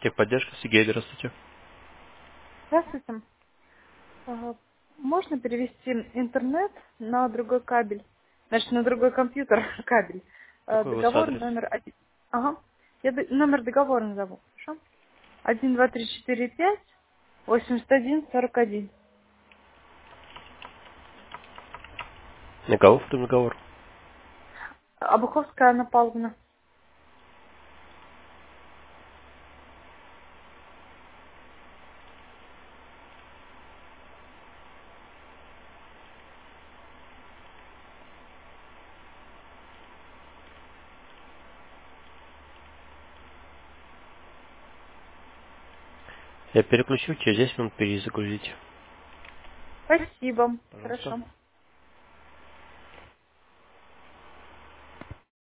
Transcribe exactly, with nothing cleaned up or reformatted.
Техподдержка, Сергей, здравствуйте. Здравствуйте. А, Можно перевести интернет на другой кабель? Значит, на другой компьютер кабель. А, Какой у вас Договор адрес? номер один. Ага. Я д- номер договора назову. Хорошо? Один, два, три, четыре, пять, восемьдесят один, сорок один. На кого в договор? Обуховская Анна Павловна. Я переключу, через десять минут перезагрузите. Спасибо. Пожалуйста. Хорошо.